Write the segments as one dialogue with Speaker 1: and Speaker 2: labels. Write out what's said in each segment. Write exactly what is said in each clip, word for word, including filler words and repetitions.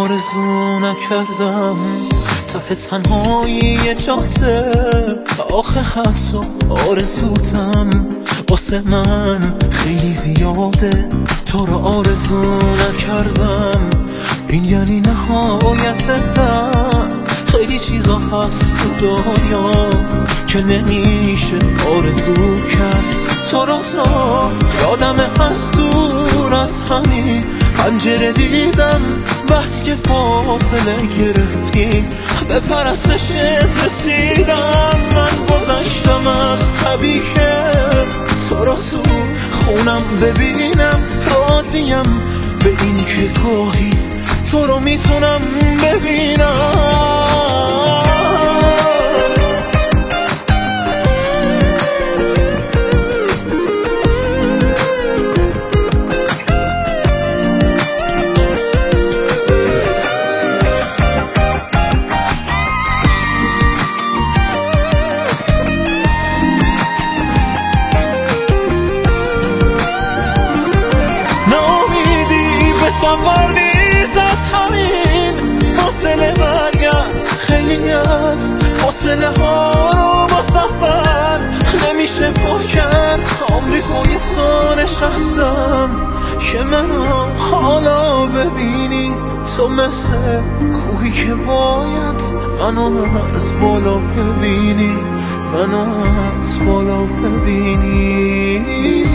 Speaker 1: آرزو نکردم ته تنهایی جاده، آخه حس و آرزوتم واسه من خیلی زیاده. تو رو آرزو نکردم این یعنی نهایت درد. خیلی چیزا هست تو دنیا که نمیشه آرزو کرد. تو رو تا یادم از دور از همین پنجره دیدم، بس که فاصله گرفتی به پرستشت رسیدم. من گذشتم از طبیعی که تو رو تو خونم ببینم، راضیم به این که گاهی تو رو میتونم ببینم. سفر نیست از همین فاصله برگرد، خیلی از فاصله ها رو با سفر نمیشه پر کرد. آمریکای تو نشستم که منو حالا ببینی، تو مثل کوهی که باید منو از بالا ببینی، منو از بالا ببینی.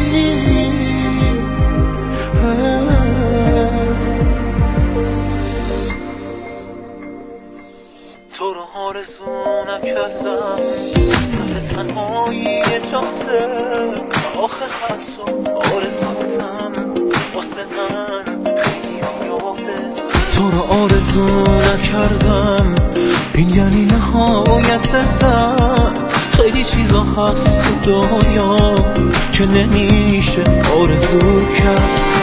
Speaker 1: تو رو آرزو نکردم ته تنهایی جاده، آخه حس و آرزوتم واسه من خیلی زیاده. تو رو آرزو نکردم این یعنی نهایت درد. خیلی چیزا هست تو دنیا که نمیشه آرزو کرد.